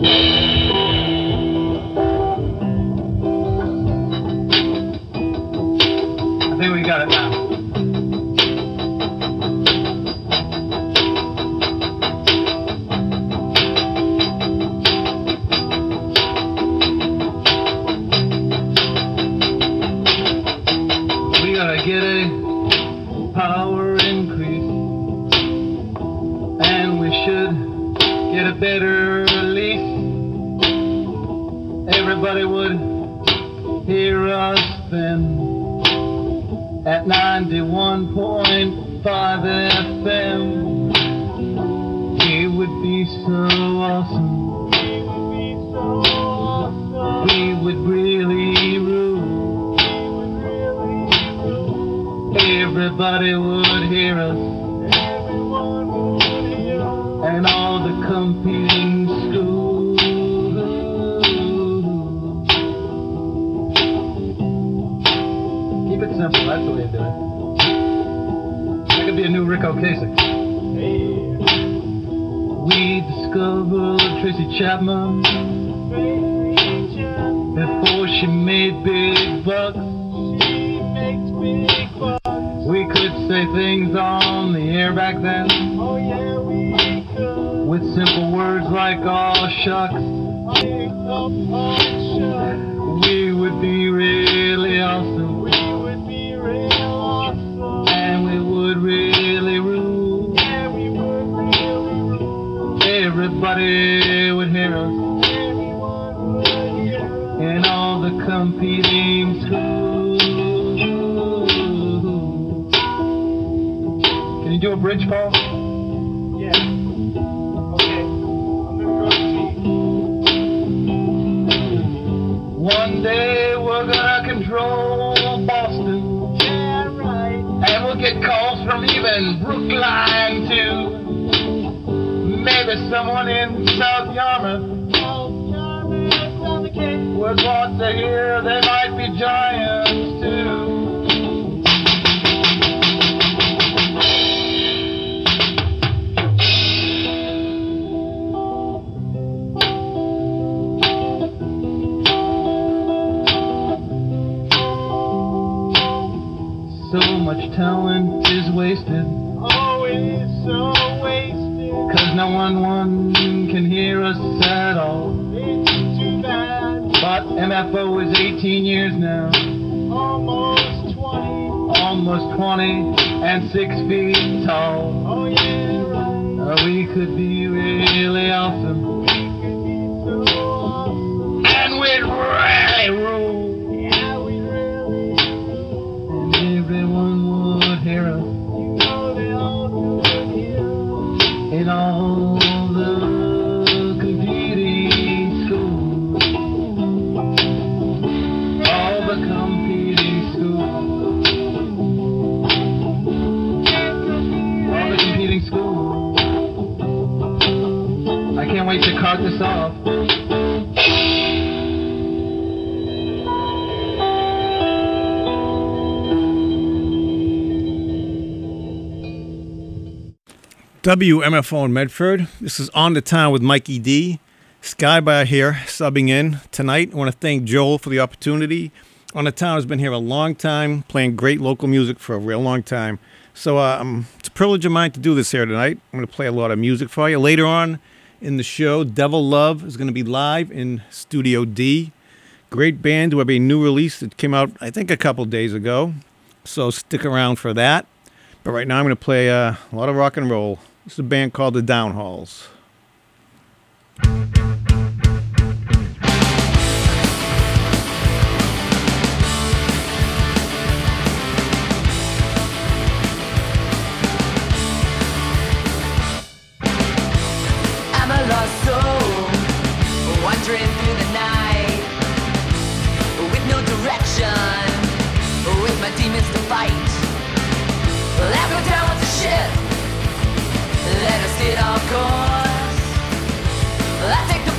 I think we got it now. We gotta get a power increase, and we should get a better release. Everybody would hear us then at 91.5 FM. It would be so awesome. We would really rule. Everybody would hear us, and all the competing schools. Keep it simple, that's the way to do it. That could be a new Rick Ocasek. We discovered Tracy Chapman before she made big bucks. We could say things on the air back then. Oh yeah, we could. With simple words like "aw shucks." We would be really awesome. We would be real awesome. And we would really rule. Yeah, we would really rule. Everybody would hear us. Everyone would hear us. In all the competing schools. Can you do a bridge, Paul? Yeah. Okay. I'm gonna go One day we're gonna control Boston. Yeah, right. And we'll get calls from even Brookline too. Maybe someone in South Yarmouth would want to hear they might be giants too. So much talent is wasted. Always so wasted. 'Cause no one can hear us at all. It's too bad. But MFO is 18 years now. Almost 20. Almost 20 and 6 feet tall. Oh yeah, right. We could be really awesome. We could be so awesome. And we'd really rule. Yeah, we really rule. And everyone would hear us. You know they all would hear us. In all the competing schools. All the competing schools. All the competing schools. I can't wait to cart this off. WMFO in Medford. This is On the Town with Mikey D. Skybar here, subbing in tonight. I want to thank Joel for the opportunity. On the Town has been here a long time, playing great local music for a real long time. So it's a privilege of mine to do this here tonight. I'm going to play a lot of music for you. Later on in the show, Devil Love is going to be live in Studio D. Great band who have a new release that came out, I think, a couple days ago. So stick around for that. But right now I'm going to play a lot of rock and roll. This is a band called the Downhalls. I'm a lost soul, wandering through the night, with no direction, with my demons to fight. Let go down with the ship, let us get our course. I take the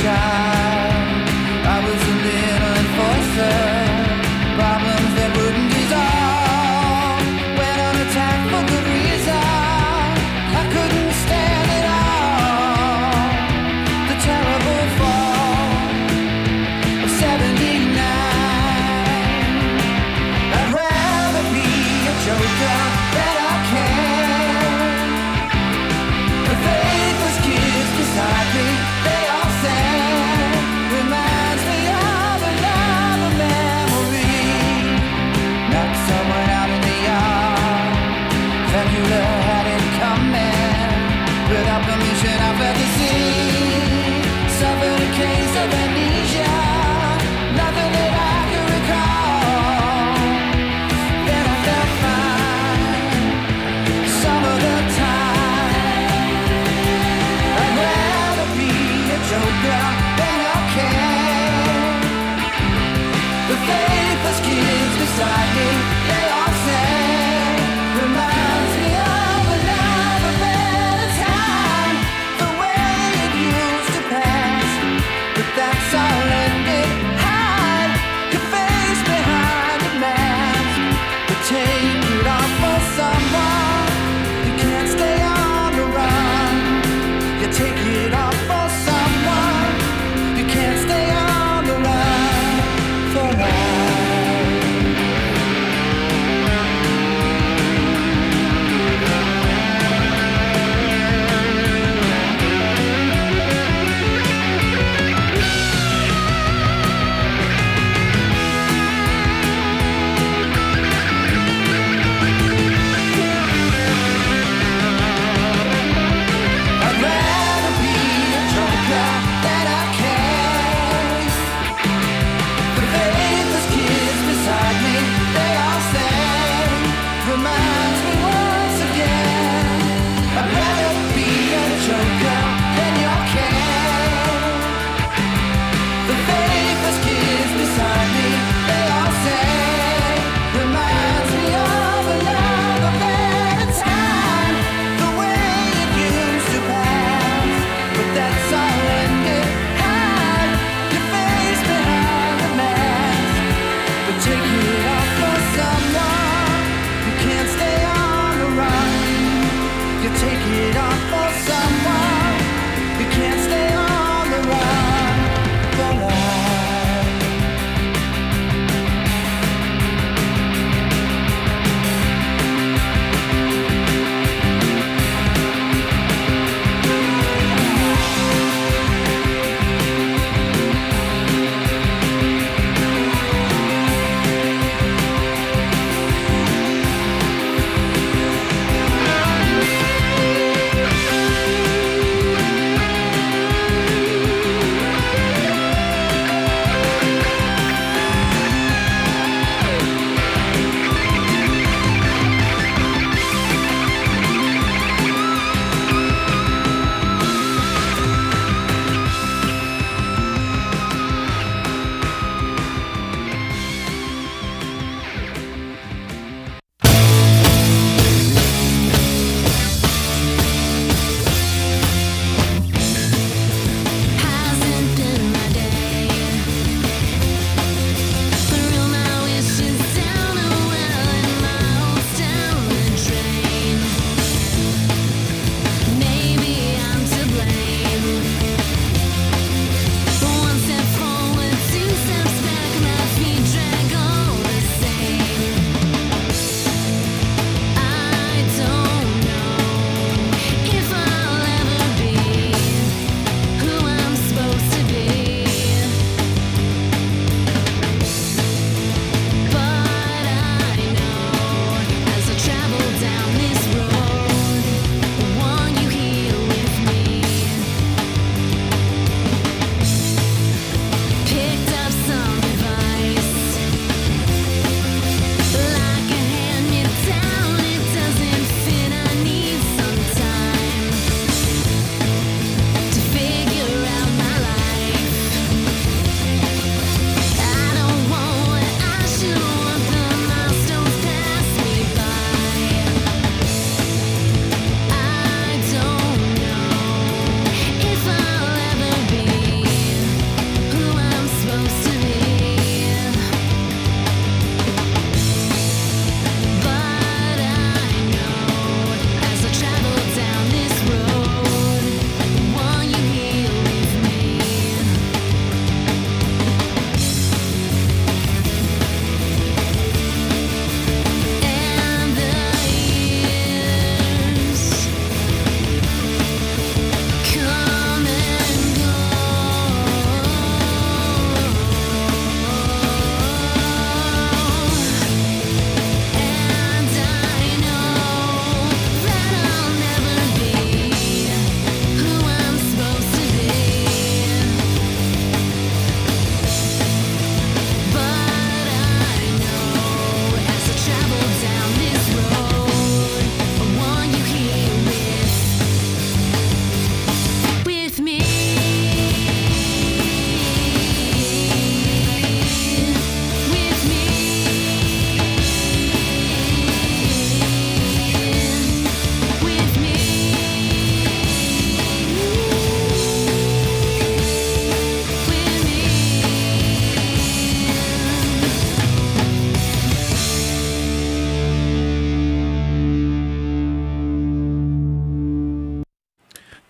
child, I was a little enforcer. Problems that wouldn't dissolve went on attack for good reason. I couldn't stand it all. The terrible fall of '79. I'd rather be a joker than I can. The faithless kids beside me, they all sang. Reminds me of another memory. Not someone out in the yard. Dracula had it coming. Without permission, I felt the scene. Suffered a case of amnesia. Nothing that I could recall. Then I felt fine some of the time. I'd rather be a joker than a can. The faithless kids beside me, they all sang. Reminds me of another better time. The way it used to pass, but that's all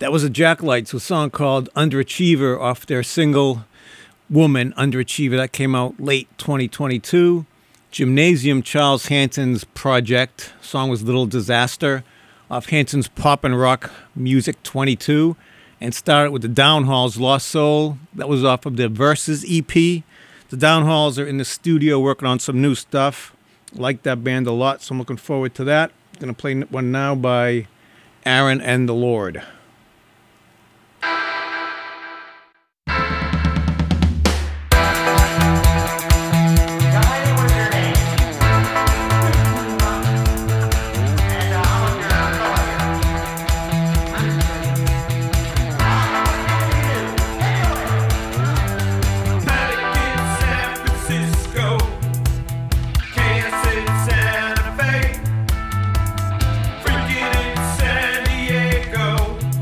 That was the Jacklights, a song called Underachiever off their single Woman, Underachiever. That came out late 2022. Gymnasium, Charles Hanson's project. Song was Little Disaster off Hanson's Pop and Rock Music 22. And started with the Downhalls, Lost Soul. That was off of the Versus EP. The Downhalls are in the studio working on some new stuff. Like that band a lot, so I'm looking forward to that. I'm going to play one now by Aaron and the Lord. San Diego.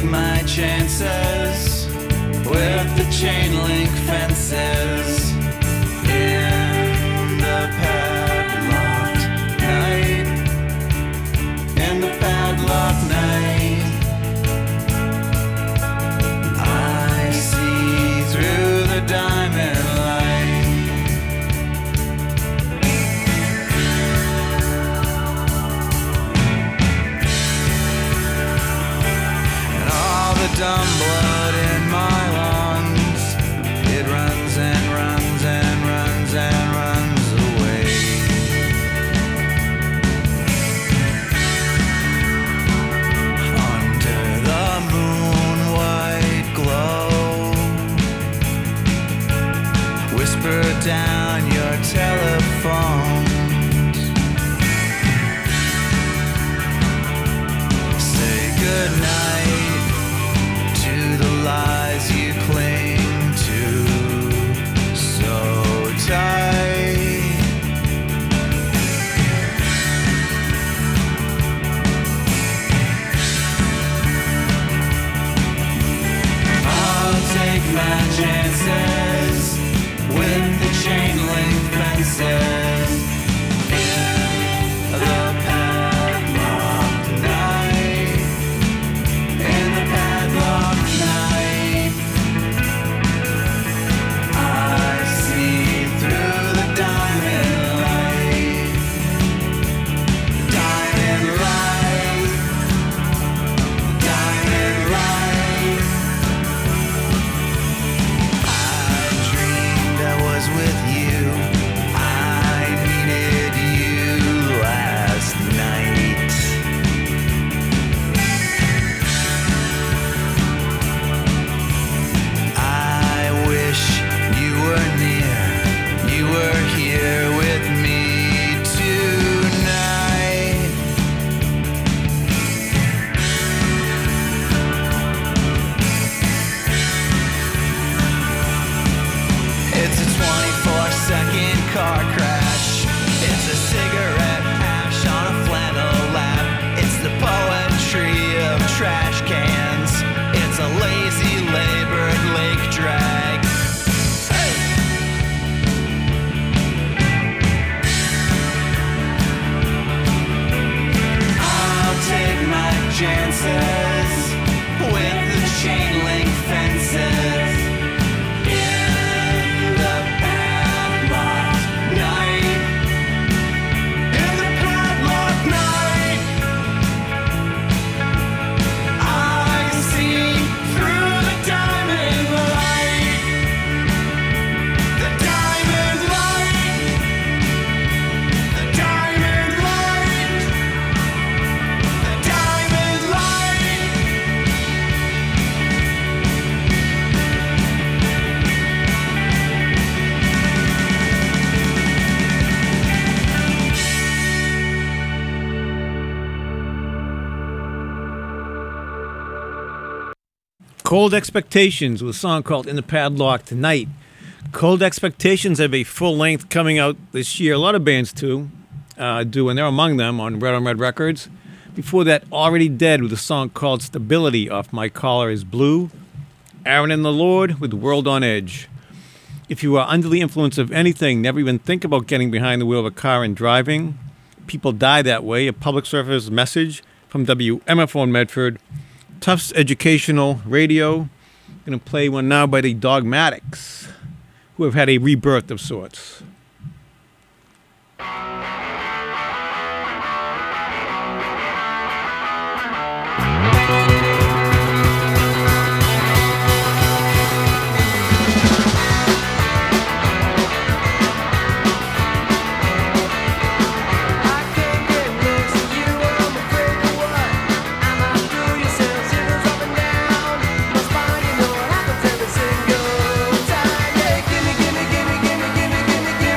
my chances with the chain link fences in the padlocked night. In the padlocked night, I see through the diamond light. And all the dumb blood in my lungs, it runs and runs and runs and runs away. Under the moon white glow, whisper down your telephones, say goodnight to the lies you cling to so tight. I'll take my chances with the chain link fences in the padlocked night. In the padlocked night, I see through the diamond light. Diamond light, diamond light. I dreamed I was with you. I needed you last night. I wish you were near. You were here with me tonight. It's a 24-second car crash. It's a cigarette ash on a flannel lap. It's the poetry of trash cans. It's a lazy labored lake drag. Hey! I'll take my chances with the chain link fences in the padlocked night. In the padlocked night, I see through the diamond light. The diamond light. The diamond light. The diamond light. Cold Expectations with a song called In the Padlock Tonight. Cold Expectations have a full length coming out this year. A lot of bands too do, and they're among them on Red Records. Before that, Already Dead with a song called Stability off My Collar is Blue. Aaron and the Lord with World on Edge. If you are under the influence of anything, never even think about getting behind the wheel of a car and driving. People die that way. A public service message from WMFO in Medford. Tufts Educational Radio. Going to play one now by the Dogmatics, who have had a rebirth of sorts. I can't get next to you, I'm afraid of what? I'm out through your senses, up and down my spine, you know it happens every single time. Yeah, gimme, gimme, gimme, gimme, gimme, gimme, gimme.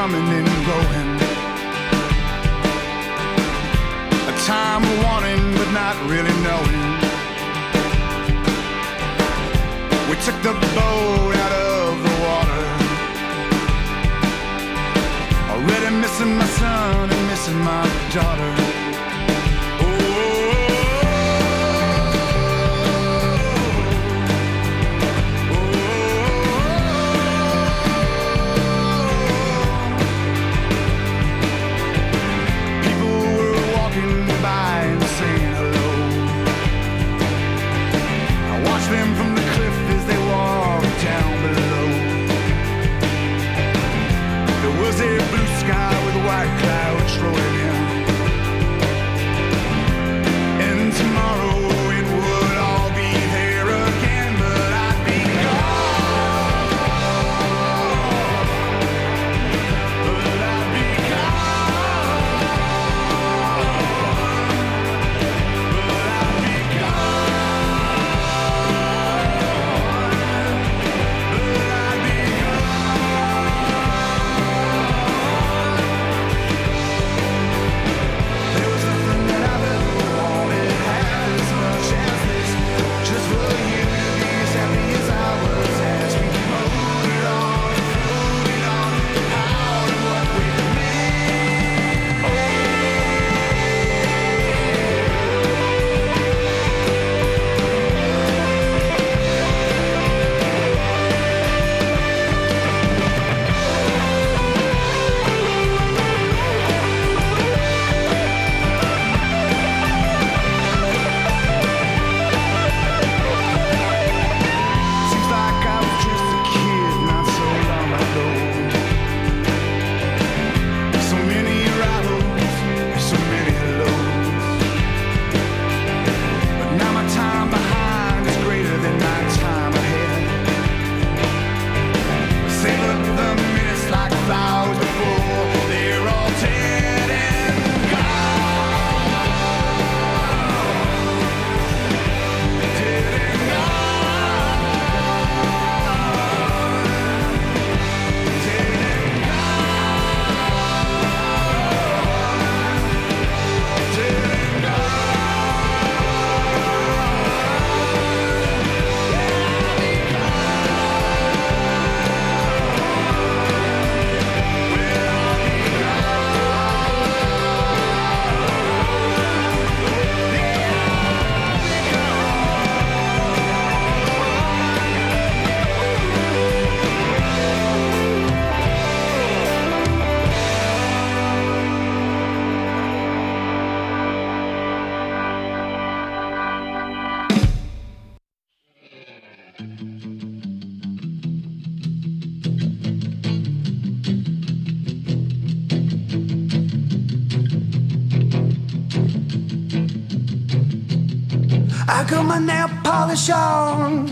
coming and going. A time of wanting but not really knowing. We took the boat out of the water. Already missing my son and missing my daughter. Them from the cliff as they walked down below. There was a blue sky with white clouds rolling in. And tomorrow it would all be there again, but I'd be gone. But I'd be gone. But I'd be gone. I got my nail polish on.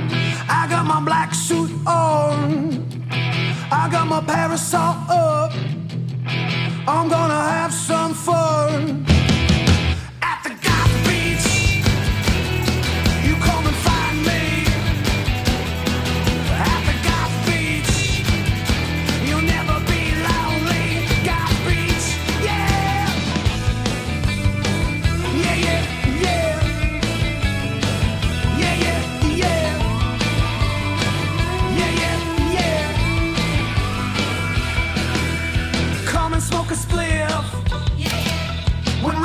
I got my black suit on. I got my parasol up. I'm gonna have some fun. At the Goth Beach, you come and find me. At the Goth Beach, you'll never be lonely. Goth Beach, yeah. Yeah, yeah, yeah. Yeah, yeah, yeah. Yeah, yeah, yeah. Come and smoke a spliff with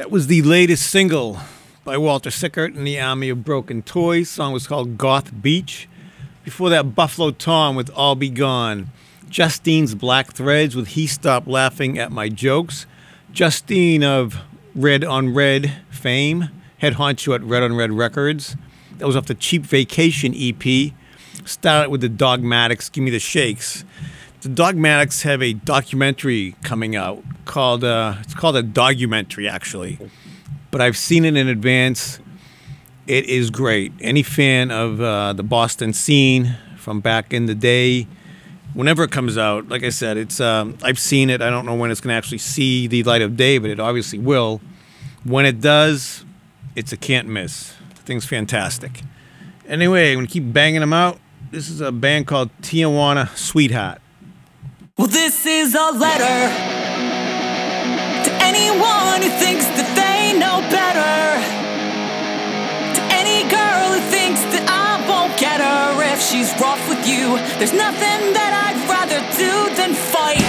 That was the latest single by Walter Sickert and the Army of Broken Toys. The song was called Goth Beach. Before that, Buffalo Tom with All Be Gone. Justine's Black Threads with He Stopped Laughing at My Jokes. Justine of Red on Red fame, head honcho at Red on Red Records. That was off the Cheap Vacation EP. Started with the Dogmatics, Give Me the Shakes. The Dogmatics have a documentary coming out called, it's called a documentary actually, but I've seen it in advance. It is great. Any fan of the Boston scene from back in the day, whenever it comes out, like I said, it's I've seen it. I don't know when it's going to actually see the light of day, but it obviously will. When it does, it's a can't miss. The thing's fantastic. Anyway, I'm going to keep banging them out. This is a band called Tijuana Sweetheart. Well, this is a letter to anyone who thinks that they know better. To any girl who thinks that I won't get her if she's rough with you. There's nothing that I'd rather do than fight.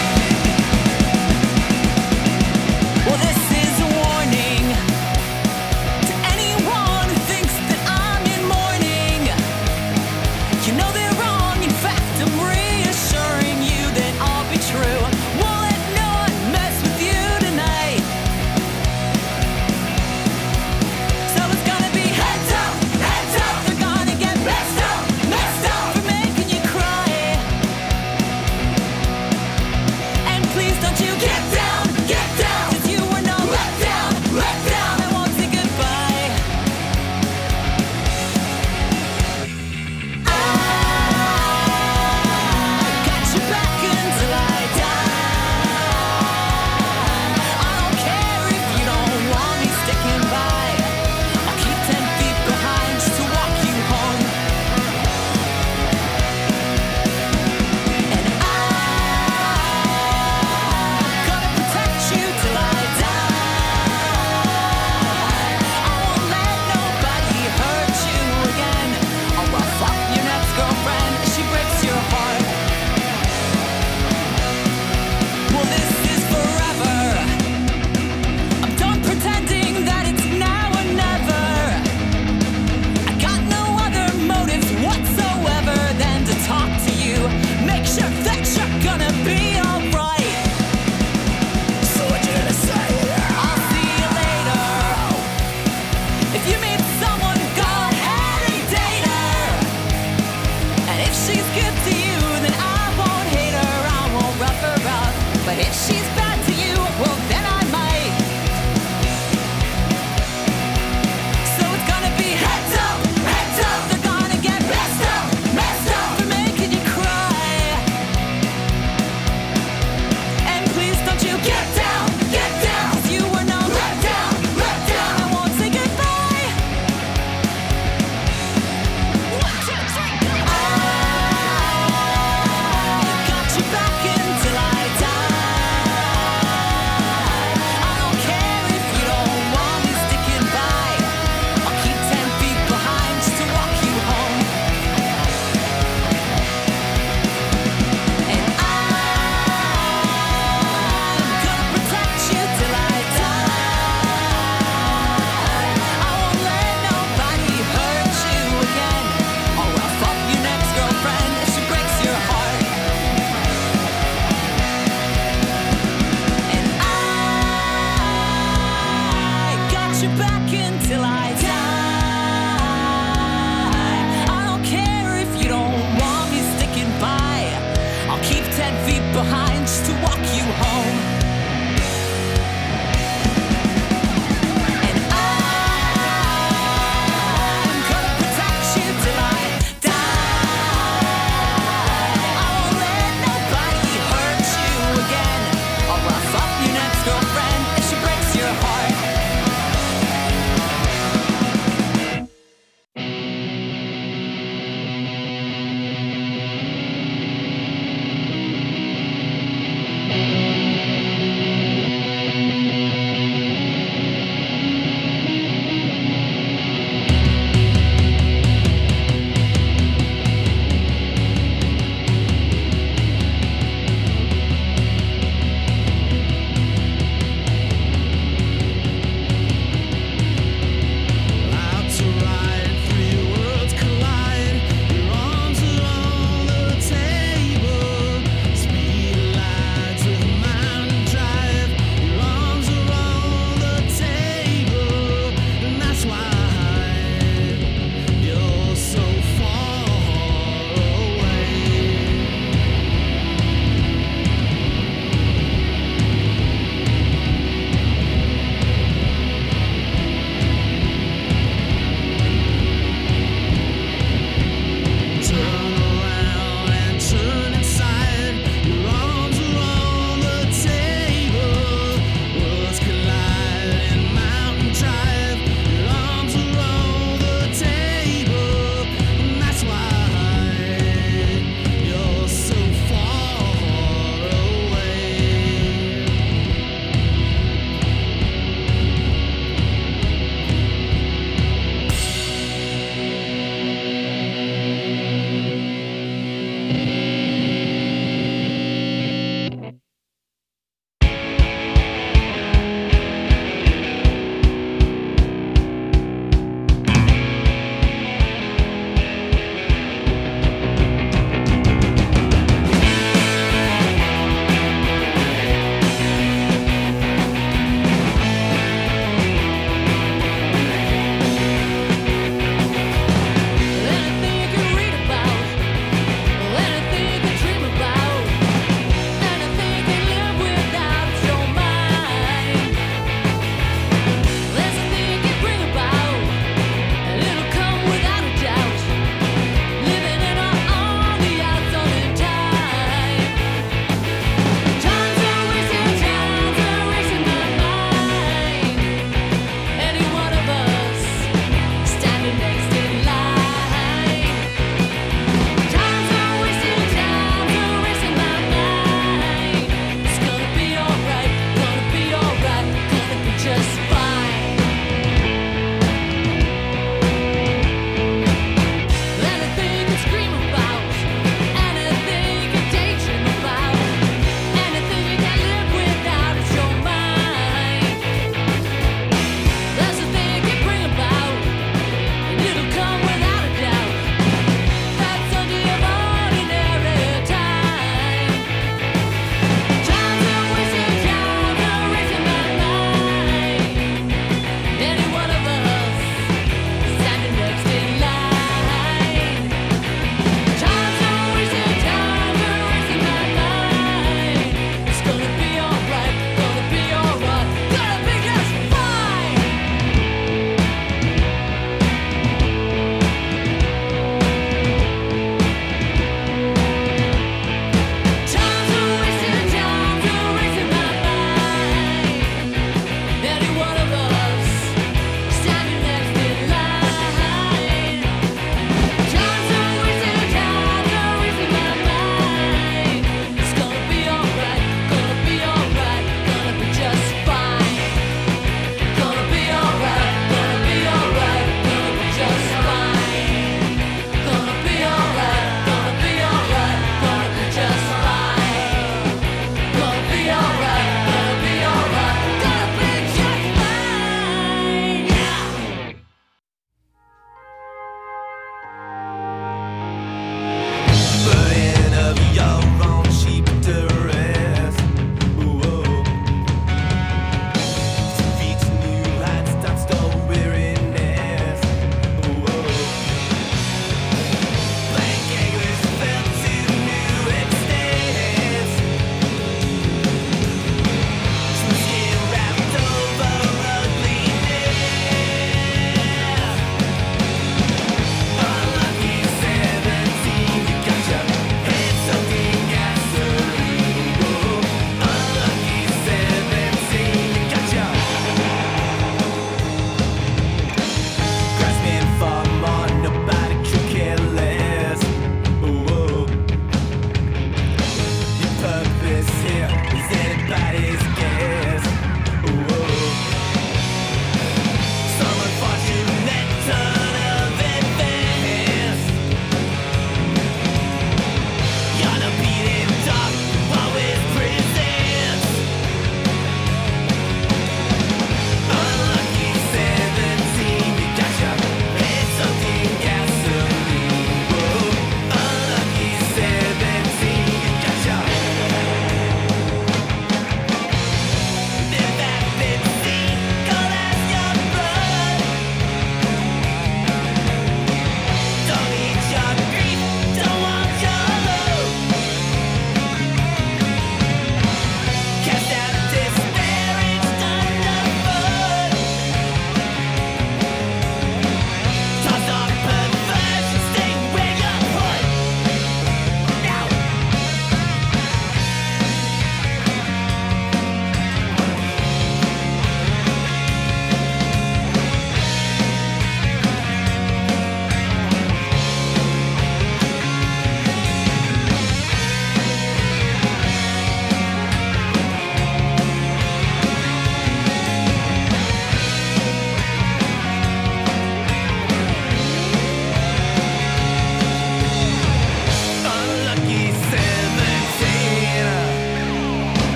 Well, this is a warning to anyone who thinks that I'm in mourning. You know they're wrong, in fact I'm reassuring you that I'll be true. Won't let no one mess with you tonight. So it's gonna be heads up, heads up. They're gonna get messed up for making you cry.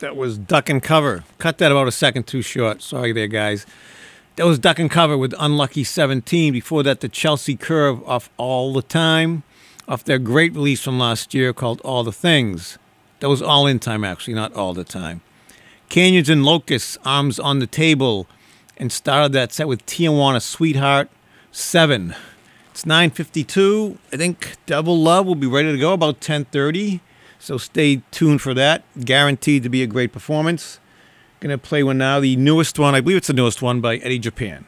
That was Duck and Cover. Cut that about a second too short. Sorry there, guys. That was Duck and Cover with Unlucky 17. Before that, the Chelsea Curve off All the Time, off their great release from last year called All the Things. That was All in Time, actually, not All the Time. Canyons and Locusts, Arms on the Table, and started that set with Tijuana Sweetheart 7. It's 9:52. I think Double Love will be ready to go about 10:30. So stay tuned for that. Guaranteed to be a great performance. Going to play one now, the newest one. I believe it's the newest one by Eddie Japan.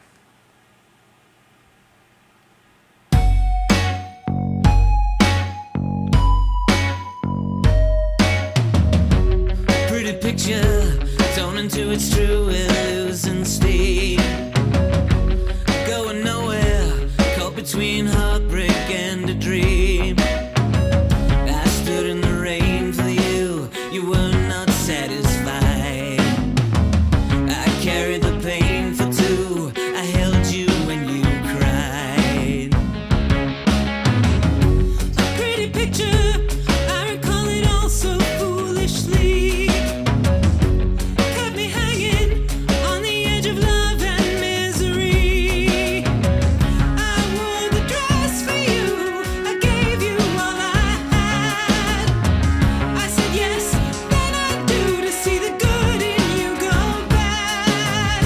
Pretty picture, torn into its true illusion steam. Going nowhere, caught between heartbreak and a dream. I stood in the rain for you, you were not satisfied. I carried the pain for two, I held you when you cried. A pretty picture, I recall it all so foolishly. Kept me hanging on the edge of love and misery. I wore the dress for you, I gave you all I had. I said yes, then I do to see the good in you go bad.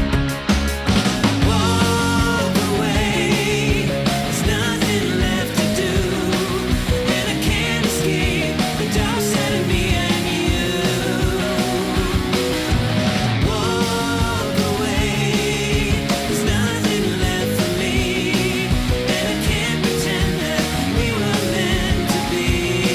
Walk away, there's nothing left to do, and I can't escape the dark side of me and you. Walk away, there's nothing left for me, and I can't pretend that we were meant to be.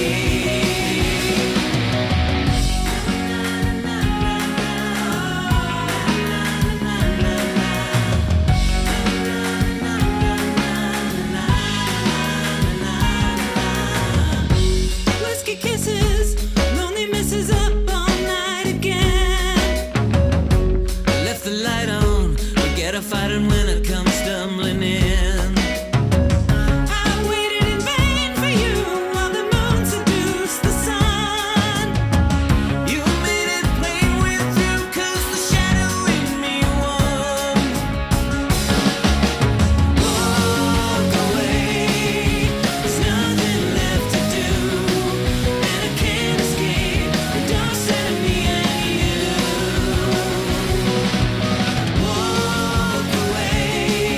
Whiskey kisses, lonely misses up all night again. Left the light on, we get a fighting when it comes stumbling in. I waited in vain for you while the moon seduced the sun. You made it plain with you 'cause the shadow in me won. Walk away, there's nothing left to do, and I can't escape the dark side of me and you. Walk away,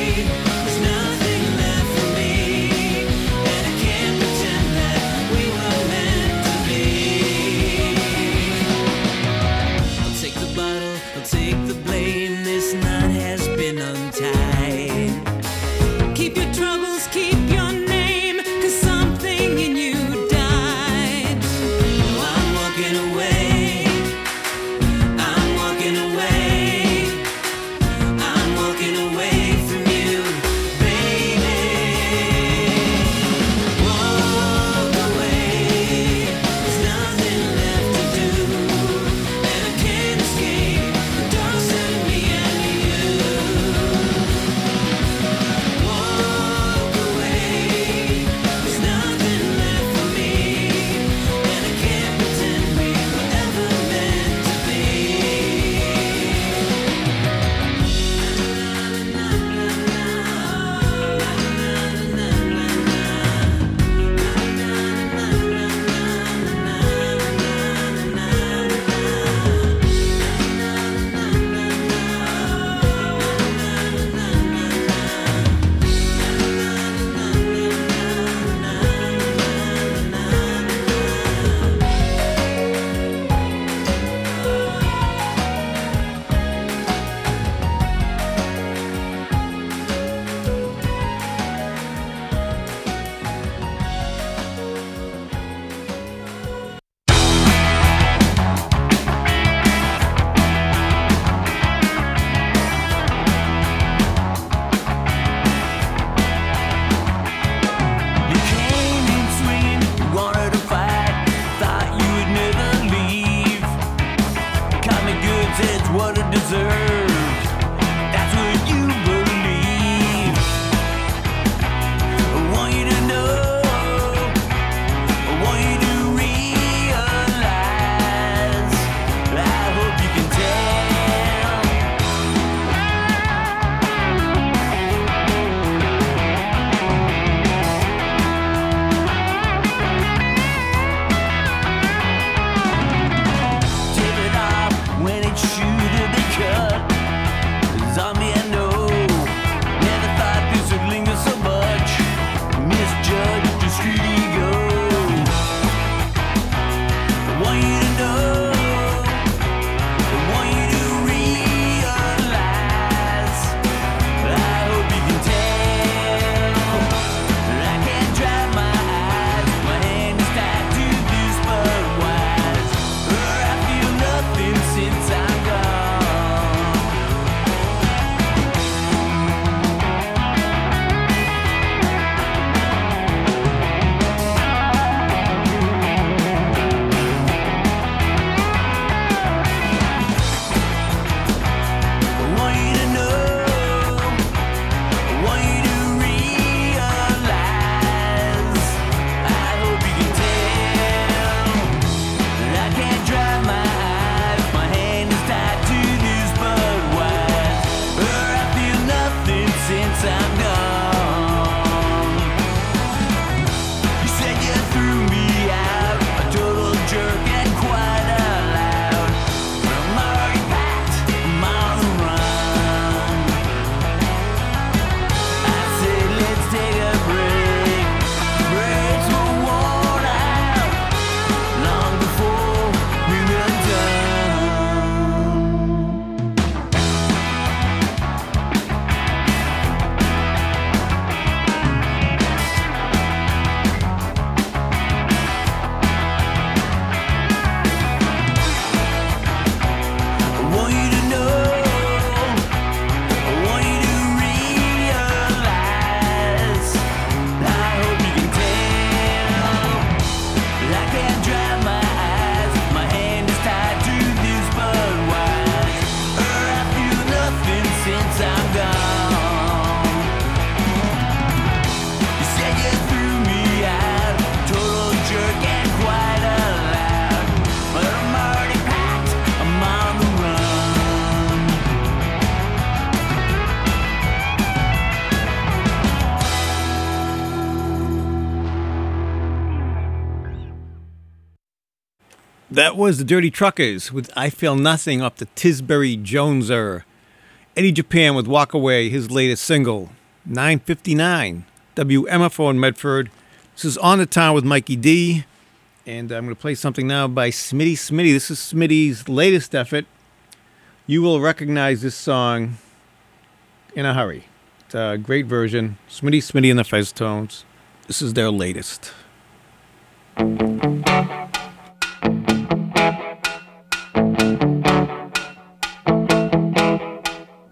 That was the Dirty Truckers with I Feel Nothing off the Tisbury Joneser. Eddie Japan with Walk Away, his latest single. 9:59, WMFO in Medford. This is On the Town with Mikey D. And I'm going to play something now by Smitty Smitty. This is Smitty's latest effort. You will recognize this song in a hurry. It's a great version. Smitty Smitty and the Fez Tones. This is their latest.